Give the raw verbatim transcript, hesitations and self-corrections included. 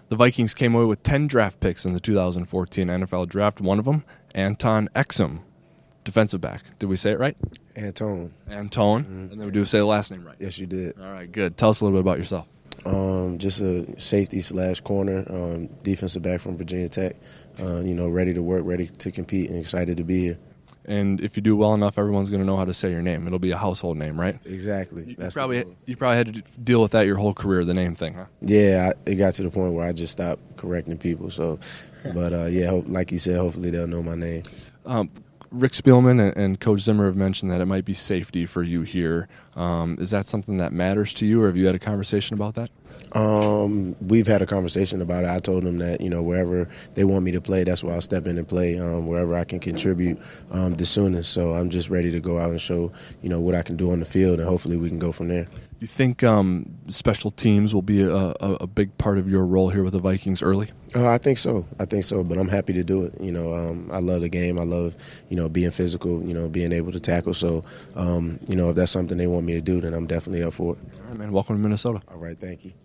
The Vikings came away with ten draft picks in the two thousand fourteen N F L Draft. One of them, Anton Exum, defensive back. Did we say it right? Antone. Antone. Mm-hmm. And then we do say the last name right. Yes, you did. All right, good. Tell us a little bit about yourself. Um, just a safety slash corner, um, defensive back from Virginia Tech. Uh, you know, ready to work, ready to compete, and excited to be here. And if you do well enough, everyone's going to know how to say your name. It'll be a household name, right? Exactly. You, That's probably the goal. you probably had to deal with that your whole career, the name thing, huh? Yeah, I, it got to the point where I just stopped correcting people. So, but uh, yeah, hope, like you said, hopefully they'll know my name. Um, Rick Spielman and, and Coach Zimmer have mentioned that it might be safety for you here. Um, is that something that matters to you, or have you had a conversation about that? Um, we've had a conversation about it. I told them that, you know, wherever they want me to play, that's where I'll step in and play, um, wherever I can contribute um, the soonest. So I'm just ready to go out and show, you know, what I can do on the field, and hopefully we can go from there. You think um, special teams will be a, a, a big part of your role here with the Vikings early? Uh, I think so. I think so, but I'm happy to do it. You know, um, I love the game. I love, you know, being physical, you know, being able to tackle. So, um, you know, if that's something they want me to do, then I'm definitely up for it. All right, man. Welcome to Minnesota. All right, thank you.